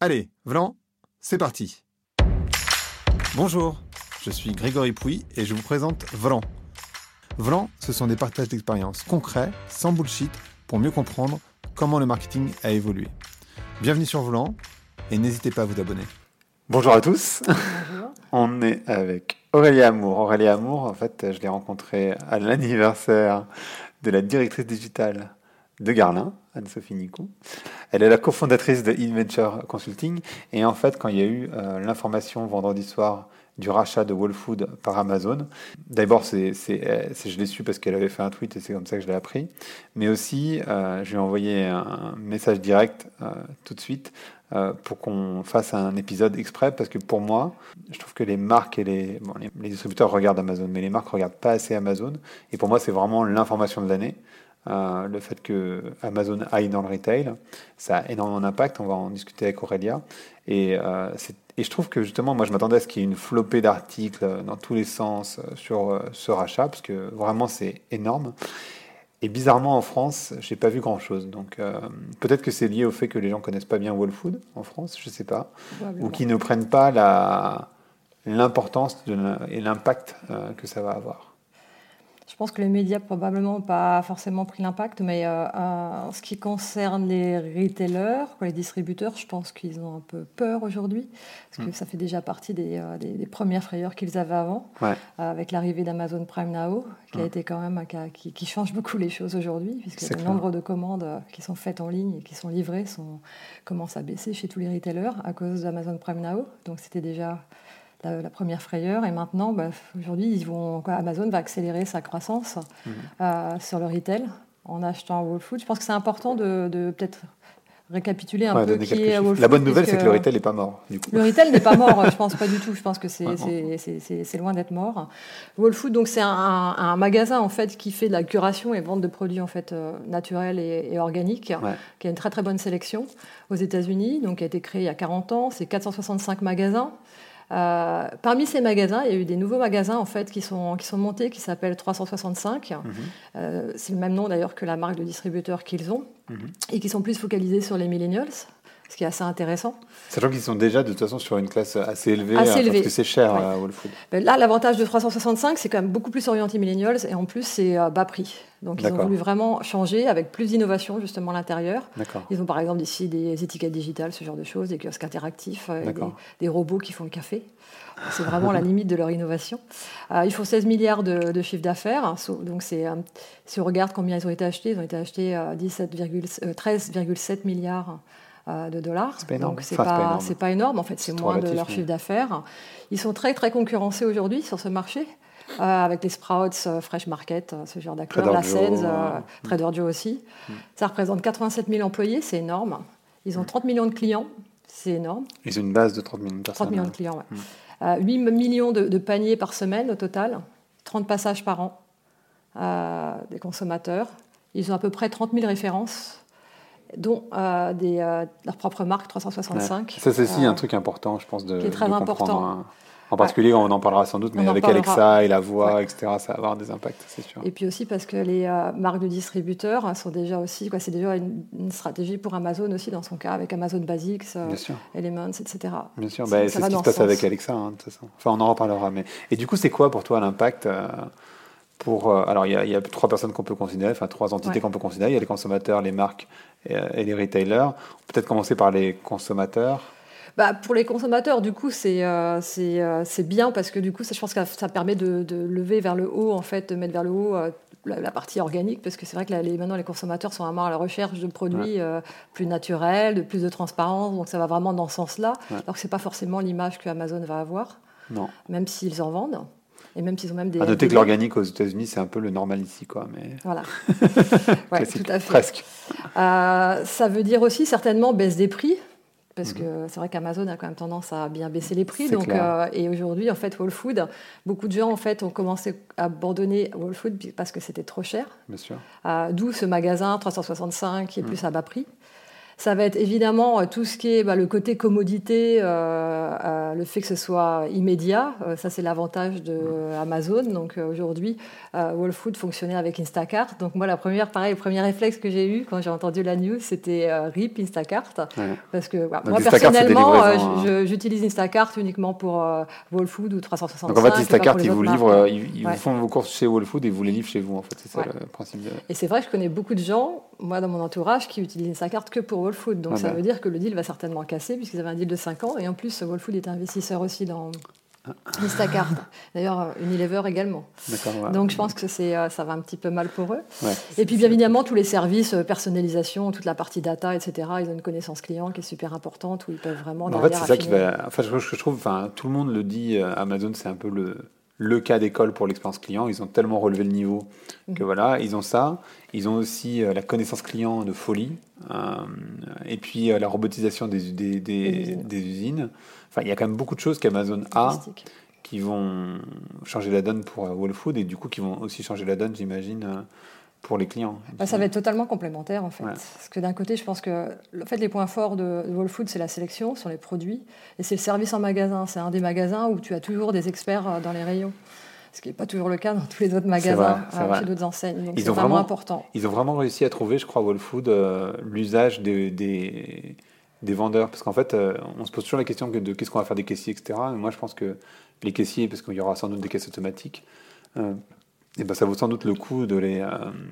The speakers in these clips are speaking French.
Allez, Vlan, c'est parti. Bonjour, je suis Grégory Pouy et je vous présente Vlan. Vlan, ce sont des partages d'expériences concrets, sans bullshit, pour mieux comprendre comment le marketing a évolué. Bienvenue sur Vlan et n'hésitez pas à vous abonner. Bonjour à tous. Bonjour. On est avec Aurélie Amour. Aurélie Amour, en fait, je l'ai rencontrée à l'anniversaire de la directrice digitale de Garlin, Anne-Sophie Nicou. Elle est la cofondatrice de InVenture Consulting. Et en fait, quand il y a eu l'information vendredi soir du rachat de Whole Foods par Amazon, d'abord, je l'ai su parce qu'elle avait fait un tweet et c'est comme ça que je l'ai appris. Mais aussi, je lui ai envoyé un message direct tout de suite pour qu'on fasse un épisode exprès, parce que pour moi, je trouve que les marques et les distributeurs regardent Amazon, mais les marques ne regardent pas assez Amazon. Et pour moi, c'est vraiment l'information de l'année. Le fait que Amazon aille dans le retail, ça a énormément d'impact. On va en discuter avec Aurélia. Et je trouve que justement, moi, je m'attendais à ce qu'il y ait une flopée d'articles dans tous les sens sur ce rachat, parce que vraiment, c'est énorme. Et bizarrement, en France, j'ai pas vu grand-chose. Donc, peut-être que c'est lié au fait que les gens connaissent pas bien Whole Foods en France, je sais pas, ou qu'ils ne prennent pas l'importance et l'impact que ça va avoir. Je pense que les médias probablement n'ont pas forcément pris l'impact, mais en ce qui concerne les retailers, les distributeurs, je pense qu'ils ont un peu peur aujourd'hui, parce que ça fait déjà partie des premières frayeurs qu'ils avaient avant, avec l'arrivée d'Amazon Prime Now, qui a été quand même qui change beaucoup les choses aujourd'hui, puisque le nombre de commandes qui sont faites en ligne et qui sont livrées commence à baisser chez tous les retailers à cause d'Amazon Prime Now. Donc c'était déjà la première frayeur, et maintenant, aujourd'hui, Amazon va accélérer sa croissance sur le retail en achetant Whole Foods. Je pense que c'est important de peut-être récapituler un peu qui est Whole Foods. La bonne nouvelle, c'est que le retail n'est pas mort, du coup. Le retail n'est pas mort, je pense pas du tout. Je pense que c'est loin d'être mort. Whole Foods, donc c'est un magasin en fait qui fait de la curation et vente de produits en fait naturels et organiques, qui a une très très bonne sélection aux États-Unis. Donc, qui a été créé il y a 40 ans. C'est 465 magasins. Parmi ces magasins, il y a eu des nouveaux magasins en fait qui sont montés, qui s'appellent 365. C'est le même nom d'ailleurs que la marque de distributeur qu'ils ont, et qui sont plus focalisés sur les millennials, ce qui est assez intéressant. Sachant qu'ils sont déjà de toute façon sur une classe assez élevée, parce que c'est cher à Whole Foods. Là, l'avantage de 365, c'est quand même beaucoup plus orienté millennials, et en plus c'est bas prix. Donc ils ont voulu vraiment changer avec plus d'innovation justement à l'intérieur. Ils ont par exemple ici des étiquettes digitales, ce genre de choses, des kiosques interactifs, des robots qui font le café. C'est vraiment la limite de leur innovation. Ils font 16 milliards de chiffre d'affaires. Donc si on regarde combien ils ont été achetés 13,7 milliards de dollars. C'est pas énorme. Donc c'est pas énorme. En fait, c'est moins de leur chiffre d'affaires. Ils sont très très concurrencés aujourd'hui sur ce marché. Avec les Sprouts, Fresh Market, ce genre d'acteurs, la Sainsbury's, Trader Joe aussi. Ça représente 87 000 employés, c'est énorme. Ils ont 30 millions de clients, c'est énorme. Ils ont une base de 30 millions de personnes. 30 millions de clients, 8 millions de paniers par semaine au total, 30 passages par an des consommateurs. Ils ont à peu près 30 000 références, dont leur propre marque 365. Ça, c'est aussi un truc important, je pense, qui est très important. En particulier, on en parlera sans doute, mais avec Alexa et la voix, etc., ça va avoir des impacts, c'est sûr. Et puis aussi parce que les marques de distributeurs sont déjà aussi, c'est déjà une stratégie pour Amazon aussi, dans son cas, avec Amazon Basics, Elements, etc. Bien sûr, c'est ce qui se passe avec Alexa, de toute façon. Enfin, on en reparlera. Et du coup, c'est quoi pour toi l'impact alors, il y a 3 personnes qu'on peut considérer, 3 entités qu'on peut considérer. Il y a les consommateurs, les marques et les retailers. On peut peut-être commencer par les consommateurs. Pour les consommateurs, du coup, c'est bien, parce que du coup, je pense que ça permet de lever vers le haut, en fait, de mettre vers le haut la partie organique, parce que c'est vrai que maintenant, les consommateurs sont vraiment à la recherche de produits plus naturels, de plus de transparence, donc ça va vraiment dans ce sens-là, alors que ce n'est pas forcément l'image que Amazon va avoir, même s'ils en vendent. Et même s'ils ont même des. À noter que l'organique aux États-Unis, c'est un peu le normal ici, quoi. Mais... Voilà. Tout à fait. Presque. Ça veut dire aussi certainement baisse des prix, parce que c'est vrai qu'Amazon a quand même tendance à bien baisser les prix. Donc, et aujourd'hui, en fait, Whole Foods, beaucoup de gens en fait ont commencé à abandonner Whole Foods parce que c'était trop cher. Bien sûr. D'où ce magasin 365 qui est plus à bas prix. Ça va être évidemment tout ce qui est le côté commodité, le fait que ce soit immédiat. Ça, c'est l'avantage de Amazon. Donc aujourd'hui, Whole Foods fonctionnait avec Instacart. Donc moi, le premier réflexe que j'ai eu quand j'ai entendu la news, c'était RIP Instacart. Ouais. Parce que moi, Instacart, personnellement, j'utilise Instacart uniquement pour Whole Foods ou 365. Donc en fait, Instacart, ils vous livrent, ils Ouais. vous font vos courses chez Whole Foods et vous les livrent chez vous. En fait, c'est ça Ouais. le principe. Et c'est vrai que je connais beaucoup de gens, moi dans mon entourage, qui utilisent Instacart que pour Whole Foods. Donc ça veut dire que le deal va certainement casser, puisqu'ils avaient un deal de 5 ans. Et en plus, Whole Foods est investisseur aussi dans Instacart. D'ailleurs, Unilever également. D'accord. Ouais. Donc je pense que ça va un petit peu mal pour eux. Ouais, et puis bien évidemment, tous les services, personnalisation, toute la partie data, etc., ils ont une connaissance client qui est super importante, où ils peuvent vraiment... En fait, c'est ça qui va... Enfin, je trouve, tout le monde le dit, Amazon, c'est un peu le cas d'école pour l'expérience client. Ils ont tellement relevé le niveau que voilà, ils ont ça. Ils ont aussi la connaissance client de folie. Et puis la robotisation des usines. Enfin, il y a quand même beaucoup de choses qu'Amazon a qui vont changer la donne pour Whole Foods et du coup qui vont aussi changer la donne, j'imagine, pour les clients. Ça va être totalement complémentaire en fait. Ouais. Parce que d'un côté, je pense que les points forts de Whole Foods, c'est la sélection, ce sont les produits. Et c'est le service en magasin. C'est un des magasins où tu as toujours des experts dans les rayons. Ce qui n'est pas toujours le cas dans tous les autres magasins, chez d'autres enseignes. Donc c'est vraiment important. Ils ont vraiment réussi à trouver, je crois, Whole Foods, l'usage des vendeurs. Parce qu'en fait, on se pose toujours la question de qu'est-ce qu'on va faire des caissiers, etc. Et moi, je pense que les caissiers, parce qu'il y aura sans doute des caisses automatiques, et ben ça vaut sans doute le coup de les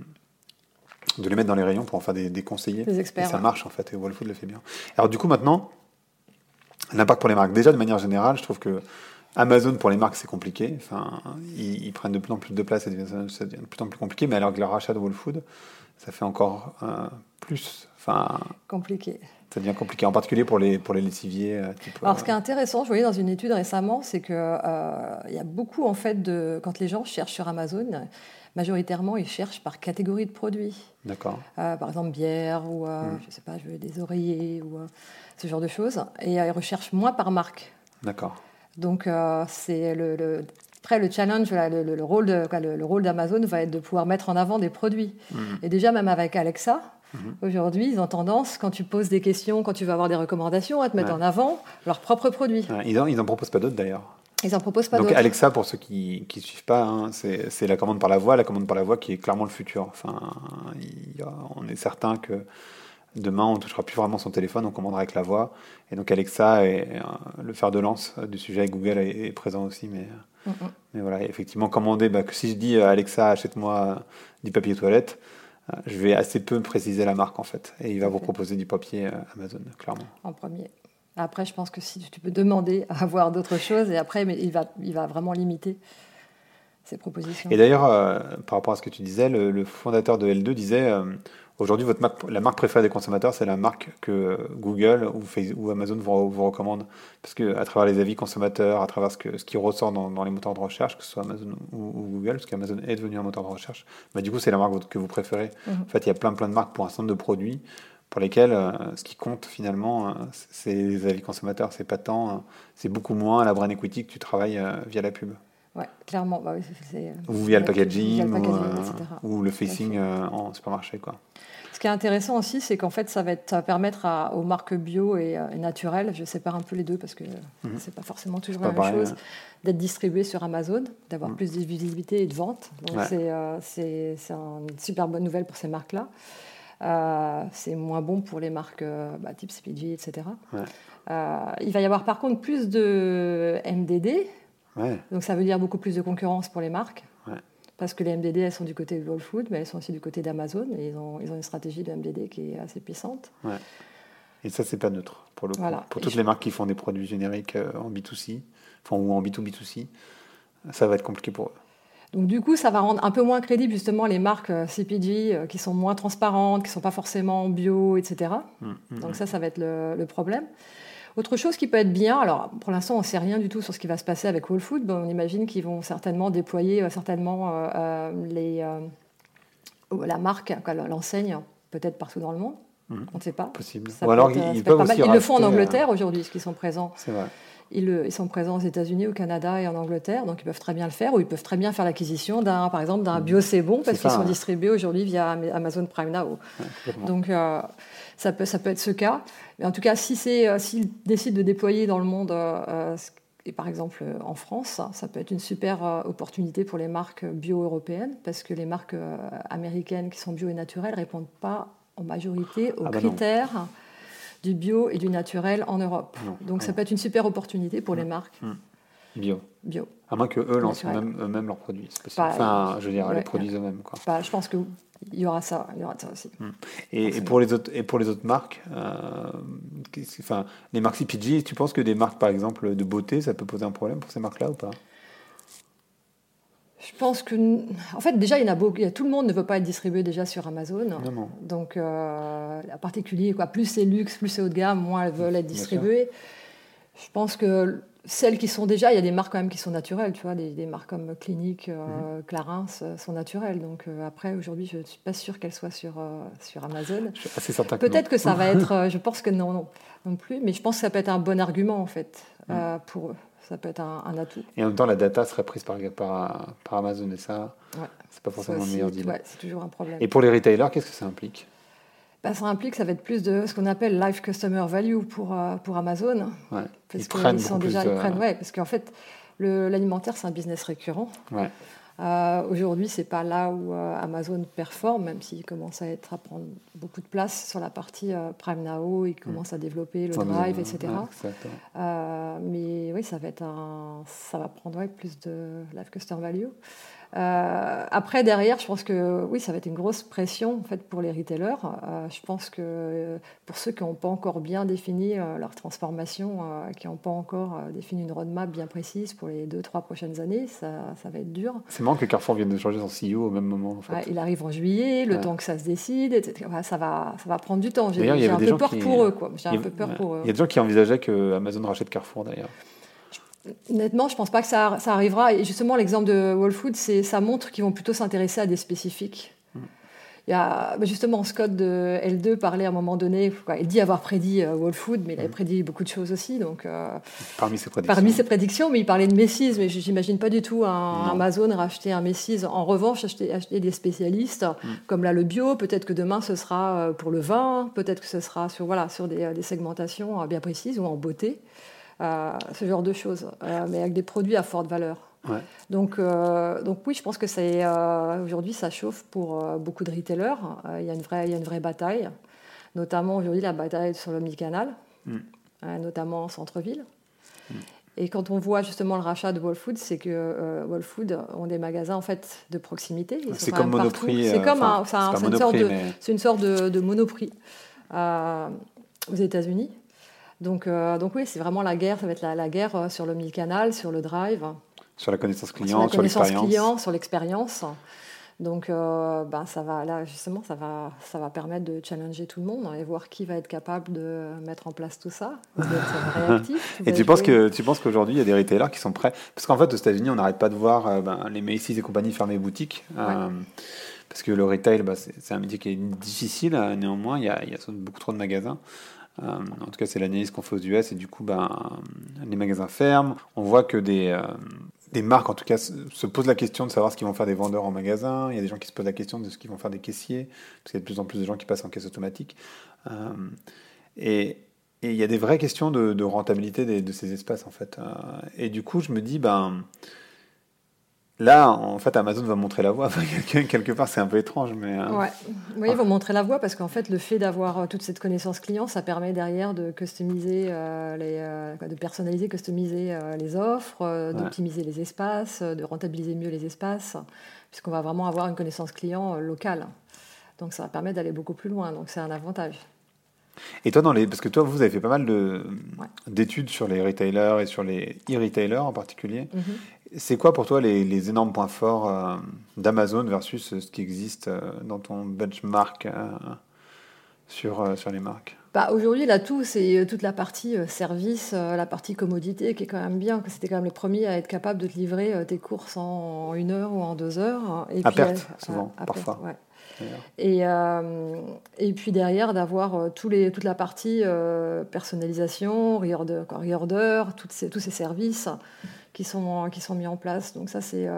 mettre dans les rayons pour en faire des conseillers. Des experts. Et ça marche, en fait, et Whole Foods le fait bien. Alors du coup, maintenant, l'impact pour les marques. Déjà, de manière générale, je trouve que Amazon, pour les marques, c'est compliqué. Enfin, ils prennent de plus en plus de place et ça devient de plus en plus compliqué. Mais alors que le rachat de Whole Foods, ça fait encore plus... compliqué. Ça devient compliqué, en particulier pour les lessiviers. Alors, ce qui est intéressant, je voyais dans une étude récemment, c'est qu'il y a beaucoup, en fait, quand les gens cherchent sur Amazon, majoritairement, ils cherchent par catégorie de produits. D'accord. Par exemple, bière ou, je sais pas, je veux des oreillers ou ce genre de choses. Et ils recherchent moins par marque. D'accord. Donc, c'est après, le challenge, le rôle d'Amazon va être de pouvoir mettre en avant des produits. Et déjà, même avec Alexa, aujourd'hui, ils ont tendance, quand tu poses des questions, quand tu veux avoir des recommandations, à te mettre en avant leurs propres produits. Ouais, ils n'en proposent pas d'autres, d'ailleurs. Ils n'en proposent pas Donc, d'autres. Alexa, pour ceux qui ne suivent pas, c'est la commande par la voix qui est clairement le futur. Enfin, on est certain que demain, on ne touchera plus vraiment son téléphone, on commandera avec la voix. Et donc Alexa, le fer de lance du sujet avec Google est présent aussi. Mais voilà, effectivement, commander, que si je dis Alexa, achète-moi du papier toilette, je vais assez peu préciser la marque en fait. Et il va vous proposer du papier Amazon, clairement. En premier. Après, je pense que si tu peux demander à avoir d'autres choses, et après, mais il va vraiment limiter ses propositions. Et d'ailleurs, par rapport à ce que tu disais, le fondateur de L2 disait aujourd'hui, la marque préférée des consommateurs, c'est la marque que Google ou Amazon vous recommande. Parce qu'à travers les avis consommateurs, à travers ce qui ressort dans les moteurs de recherche, que ce soit Amazon ou Google, parce qu'Amazon est devenu un moteur de recherche, du coup, c'est la marque que vous préférez. En fait, il y a plein de marques pour un certain nombre de produits pour lesquels ce qui compte finalement, c'est les avis consommateurs. C'est pas tant, c'est beaucoup moins la brand equity que tu travailles via la pub. Oui, clairement. Ou via le packaging, ou le facing en supermarché, quoi. Ce qui est intéressant aussi, c'est qu'en fait, ça va permettre aux marques bio et naturelles, je sépare un peu les deux parce que c'est pas forcément toujours la même chose, d'être distribuées sur Amazon, d'avoir plus de visibilité et de vente. Donc c'est une super bonne nouvelle pour ces marques-là. C'est moins bon pour les marques type CPG, etc. Ouais. Il va y avoir par contre plus de MDD. Ouais. Donc ça veut dire beaucoup plus de concurrence pour les marques. Ouais. Parce que les MDD, elles sont du côté de Whole Foods, mais elles sont aussi du côté d'Amazon. Et ils ont une stratégie de MDD qui est assez puissante. Ouais. Et ça, c'est pas neutre, pour le coup. Voilà. Pour toutes les marques qui font des produits génériques en B2C, ou en B2B2C, ça va être compliqué pour eux. Donc du coup, ça va rendre un peu moins crédible justement les marques CPG qui sont moins transparentes, qui ne sont pas forcément bio, etc. Donc ça va être le problème. Autre chose qui peut être bien, alors pour l'instant on ne sait rien du tout sur ce qui va se passer avec Whole Foods, on imagine qu'ils vont certainement déployer la marque, l'enseigne, peut-être partout dans le monde, on ne sait pas. Possible. Ou alors ils le font en Angleterre aujourd'hui, parce qu'ils sont présents. C'est vrai. Ils sont présents aux États-Unis, au Canada et en Angleterre, donc ils peuvent très bien le faire, ou ils peuvent très bien faire l'acquisition par exemple d'un Bio C'est Bon, parce qu'ils sont distribués aujourd'hui via Amazon Prime Now. Ouais, donc ça peut être ce cas. Mais en tout cas, s'ils décident de déployer dans le monde, et par exemple en France, ça peut être une super opportunité pour les marques bio européennes, parce que les marques américaines qui sont bio et naturelles ne répondent pas en majorité aux critères du bio et du naturel en Europe. Donc ça peut être une super opportunité pour les marques bio. À moins que eux lancent eux-mêmes leurs produits. C'est possible. Je veux dire, les produisent eux-mêmes, quoi. Je pense qu'il y aura ça aussi. Et pour les autres marques, les marques CPG, tu penses que des marques, par exemple, de beauté, ça peut poser un problème pour ces marques-là ou pas? Je pense que, en fait, déjà, il y en a beaucoup. Tout le monde ne veut pas être distribué déjà sur Amazon. Non. Donc, en particulier, plus c'est luxe, plus c'est haut de gamme, moins elles veulent être distribuées. Je pense que celles qui sont déjà, il y a des marques quand même qui sont naturelles, tu vois, des marques comme Clinique, Clarins sont naturelles. Donc après, aujourd'hui, je ne suis pas sûre qu'elles soient sur Amazon. Je suis assez certain que peut-être que ça va être, je pense que non plus, mais je pense que ça peut être un bon argument en fait pour eux. Ça peut être un atout. Et en même temps, la data serait prise par Amazon et ça, c'est pas forcément le meilleur deal. Ouais, c'est toujours un problème. Et pour les retailers, qu'est-ce que ça implique? Ça implique que ça va être plus de ce qu'on appelle life customer value pour Amazon. Ouais. Parce qu'ils prennent, parce qu'en fait, l'alimentaire, c'est un business récurrent. Ouais. Aujourd'hui, c'est pas là où Amazon performe, même s'il commence à prendre beaucoup de place sur la partie Prime Now, il commence à développer le Drive, etc. Mais oui, ça va prendre plus de life customer value. Après, derrière, je pense que oui, ça va être une grosse pression en fait, pour les retailers. Je pense que pour ceux qui n'ont pas encore bien défini leur transformation, qui n'ont pas encore défini une roadmap bien précise pour les 2-3 prochaines années, ça va être dur. C'est marrant que Carrefour vienne de changer son CEO au même moment. En fait. Il arrive en juillet, le temps que ça se décide, etc. Ça va prendre du temps. J'ai un peu peur pour eux. J'ai un peu peur pour eux. Il y a des gens qui envisageaient que Amazon rachète Carrefour d'ailleurs. Honnêtement, je ne pense pas que ça arrivera. Et justement, l'exemple de Whole Foods, ça montre qu'ils vont plutôt s'intéresser à des spécifiques. Il y a, justement, Scott de L2 parlait à un moment donné, il dit avoir prédit Whole Foods, mais il avait prédit beaucoup de choses aussi. Donc, parmi ses prédictions, mais il parlait de Macy's, mais je n'imagine pas du tout Amazon racheter un Macy's. En revanche, acheter des spécialistes, comme là le bio, peut-être que demain ce sera pour le vin, peut-être que ce sera sur des segmentations bien précises ou en beauté. Ce genre de choses, mais avec des produits à forte valeur. Ouais. Donc oui, je pense que aujourd'hui, ça chauffe pour beaucoup de retailers. Il y a une vraie bataille, notamment aujourd'hui la bataille sur l'omnicanal, notamment en centre-ville. Et quand on voit justement le rachat de Whole Foods, c'est que Whole Foods ont des magasins en fait de proximité. C'est comme Monoprix. C'est une sorte de Monoprix aux États-Unis. Donc oui, c'est vraiment la guerre. Ça va être la guerre sur l'omnicanal, sur le drive, sur la connaissance client, sur l'expérience. Donc ça va permettre de challenger tout le monde et voir qui va être capable de mettre en place tout ça, d'être réactif. Et tu penses qu'aujourd'hui il y a des retailers qui sont prêts? Parce qu'en fait aux États-Unis on n'arrête pas de voir les Macy's et compagnie fermer boutique. Parce que le retail, c'est un métier qui est difficile. Néanmoins, il y a beaucoup trop de magasins. En tout cas, c'est l'analyse qu'on fait aux US et du coup, les magasins ferment. On voit que des marques, en tout cas, se posent la question de savoir ce qu'ils vont faire des vendeurs en magasin. Il y a des gens qui se posent la question de ce qu'ils vont faire des caissiers, parce qu'il y a de plus en plus de gens qui passent en caisse automatique. Et il y a des vraies questions de rentabilité de ces espaces, en fait. Et du coup, je me dis, là, en fait, Amazon va montrer la voie. Quelque part, c'est un peu étrange, mais... Oui, ils vont montrer la voie parce qu'en fait, le fait d'avoir toute cette connaissance client, ça permet derrière de customiser, de personnaliser, customiser les offres, d'optimiser les espaces, de rentabiliser mieux les espaces, puisqu'on va vraiment avoir une connaissance client locale. Donc, ça va permettre d'aller beaucoup plus loin. Donc, c'est un avantage. Et toi, parce que toi, vous avez fait pas mal d'études sur les retailers et sur les e-retailers en particulier. C'est quoi pour toi les énormes points forts d'Amazon versus ce qui existe dans ton benchmark sur les marques? Aujourd'hui, l'atout, c'est toute la partie service, la partie commodité qui est quand même bien. C'était quand même les premiers à être capables de te livrer tes courses en 1 heure ou en 2 heures. Et à perte, souvent, parfois. Perte, et puis derrière, d'avoir toute la partie personnalisation, reorder, tous ces services qui sont mis en place. Donc ça, c'est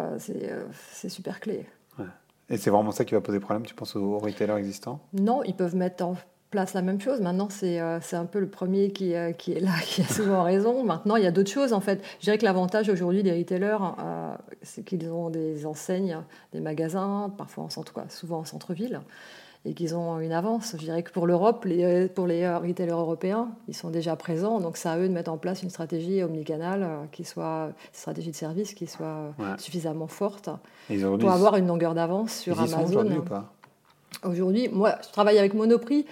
super clé. Ouais. Et c'est vraiment ça qui va poser problème, tu penses, aux retailers existants? Non, ils peuvent mettre place la même chose. Maintenant, c'est un peu le premier qui est là, qui a souvent raison. Maintenant, il y a d'autres choses, en fait. Je dirais que l'avantage aujourd'hui des retailers, c'est qu'ils ont des enseignes, des magasins, parfois souvent en centre-ville, et qu'ils ont une avance. Je dirais que pour l'Europe, pour les retailers européens, ils sont déjà présents. Donc, c'est à eux de mettre en place une stratégie omnicanal, une stratégie de service qui soit suffisamment forte pour avoir une longueur d'avance sur Amazon. Ils y sont aujourd'hui ou pas ? Aujourd'hui, moi, je travaille avec Monoprix.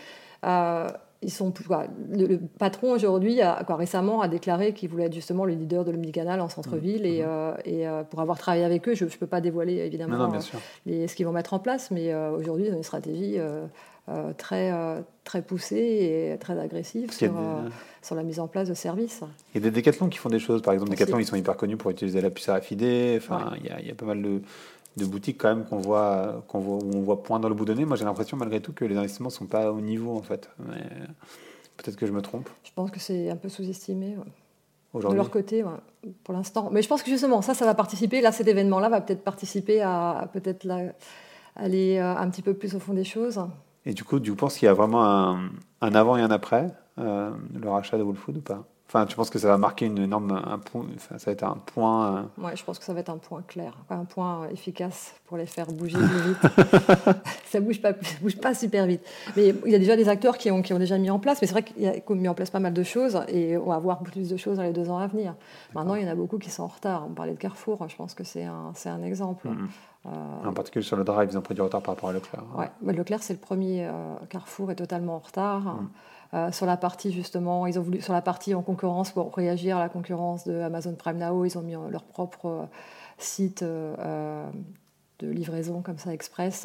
Le patron aujourd'hui récemment a déclaré qu'il voulait être justement le leader de l'omnicanal en centre-ville et pour avoir travaillé avec eux, je ne peux pas dévoiler évidemment ce qu'ils vont mettre en place, mais aujourd'hui ils ont une stratégie très, très poussée et très agressive sur la mise en place de services. Il y a des Decathlon qui font des choses, par exemple Decathlon ils sont hyper connus pour utiliser la puce RFID, il y a pas mal de boutiques quand même où on voit point dans le bout de nez. Moi j'ai l'impression malgré tout que les investissements ne sont pas au niveau en fait. Mais peut-être que je me trompe. Je pense que c'est un peu sous-estimé aujourd'hui. De leur côté pour l'instant. Mais je pense que justement ça va participer, là cet événement-là va peut-être participer à aller un petit peu plus au fond des choses. Et du coup, tu penses qu'il y a vraiment un avant et un après le rachat de Whole Foods ou pas ? Enfin, tu penses que ça va marquer ça va être un point... Oui, je pense que ça va être un point clair, un point efficace pour les faire bouger plus vite. Ça bouge pas super vite. Mais il y a déjà des acteurs qui ont déjà mis en place, mais c'est vrai qu'il y a mis en place pas mal de choses et on va voir plus de choses dans les 2 ans à venir. Maintenant, il y en a beaucoup qui sont en retard. On parlait de Carrefour, je pense que c'est un exemple. En particulier sur le drive, ils ont pris du retard par rapport à Leclerc. Ouais, Leclerc, c'est le premier. Carrefour est totalement en retard. Sur la partie justement, ils ont voulu sur la partie en concurrence pour réagir à la concurrence de Amazon Prime Now, ils ont mis leur propre site de livraison comme ça express,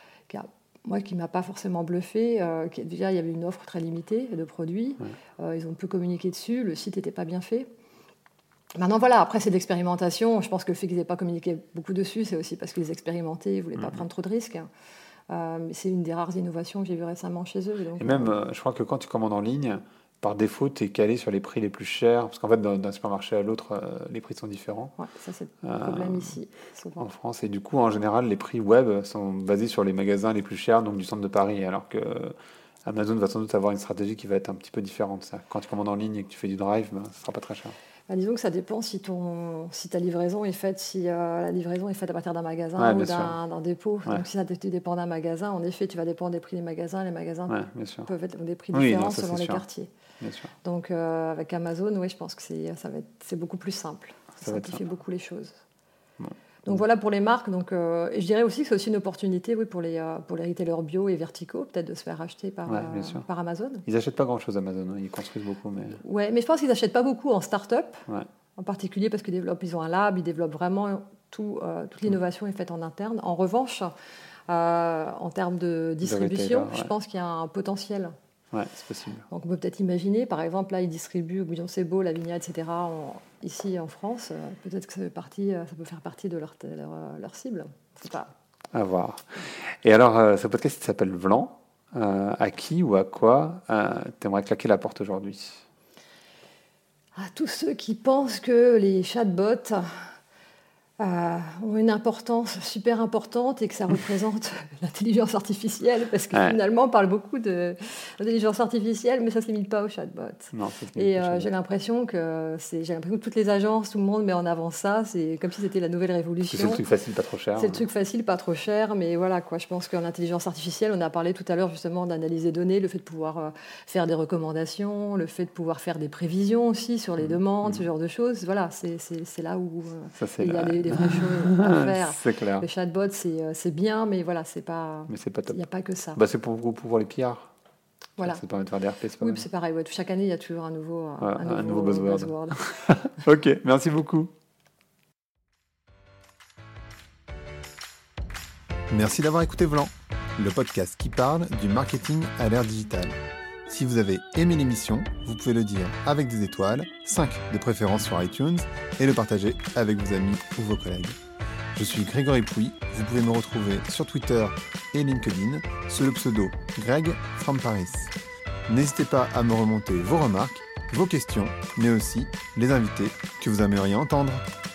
qui m'a pas forcément bluffé. Déjà il y avait une offre très limitée de produits, ils ont peu communiqué dessus, le site n'était pas bien fait. Maintenant voilà, après c'est de l'expérimentation. Je pense que le fait qu'ils n'aient pas communiqué beaucoup dessus, c'est aussi parce qu'ils expérimentaient, ils voulaient pas prendre trop de risques. Mais c'est une des rares innovations que j'ai vues récemment chez eux. Donc, et même, je crois que quand tu commandes en ligne, par défaut, tu es calé sur les prix les plus chers, parce qu'en fait, d'un supermarché à l'autre, les prix sont différents. Ouais, ça c'est le problème ici, souvent. En France. Et du coup, en général, les prix web sont basés sur les magasins les plus chers, donc du centre de Paris, alors que Amazon va sans doute avoir une stratégie qui va être un petit peu différente. Ça. Quand tu commandes en ligne et que tu fais du drive, ça ne sera pas très cher. Disons que ça dépend si ta livraison est faite, si la livraison est faite à partir d'un magasin ou d'un dépôt. Ouais. Donc si ça dépend d'un magasin, en effet, tu vas dépendre des prix des magasins. Les magasins peuvent être des prix différents selon les quartiers. Bien sûr. Donc avec Amazon, je pense que c'est beaucoup plus simple. Ça simplifie beaucoup les choses. Bon. Donc voilà pour les marques. Donc, et je dirais aussi que c'est aussi une opportunité pour les retailers bio et verticaux, peut-être de se faire acheter par Amazon. Ils n'achètent pas grand-chose Amazon, ils construisent beaucoup. Mais je pense qu'ils n'achètent pas beaucoup en start-up, en particulier parce qu'ils ont un lab, ils développent vraiment toute l'innovation est faite en interne. En revanche, en termes de distribution, je pense qu'il y a un potentiel. Ouais, c'est possible. Donc on peut peut-être imaginer, par exemple, là, ils distribuent Bouillon C'est Beau, La Vignale, etc. Ici en France. Peut-être que ça peut faire partie de leur cible. Je sais pas. À voir. Et alors, ce podcast il s'appelle Vlan. À qui ou à quoi t'aimerais claquer la porte aujourd'hui ? À tous ceux qui pensent que les chatbots ont une importance super importante et que ça représente l'intelligence artificielle, parce que finalement on parle beaucoup d'intelligence artificielle, mais ça ne se limite pas aux chatbots. Non, et j'ai l'impression que toutes les agences, tout le monde met en avant ça, c'est comme si c'était la nouvelle révolution. C'est le truc facile, pas trop cher. C'est le truc facile, pas trop cher, mais voilà quoi. Je pense qu'en intelligence artificielle, on a parlé tout à l'heure justement d'analyse des données, le fait de pouvoir faire des recommandations, le fait de pouvoir faire des prévisions aussi sur les demandes, ce genre de choses. Voilà, c'est là où il y a des vraies choses à faire. C'est clair. Le chatbot, c'est bien, mais voilà, c'est pas. Mais c'est pas top. Il n'y a pas que ça. C'est pour les PR. Voilà. Ça permet de faire des RP. C'est pareil. Chaque année, il y a toujours un nouveau buzzword. Ok, merci beaucoup. Merci d'avoir écouté Vlan, le podcast qui parle du marketing à l'ère digitale. Si vous avez aimé l'émission, vous pouvez le dire avec des étoiles, 5 de préférence sur iTunes, et le partager avec vos amis ou vos collègues. Je suis Grégory Pouy, vous pouvez me retrouver sur Twitter et LinkedIn sous le pseudo Greg from Paris. N'hésitez pas à me remonter vos remarques, vos questions, mais aussi les invités que vous aimeriez entendre.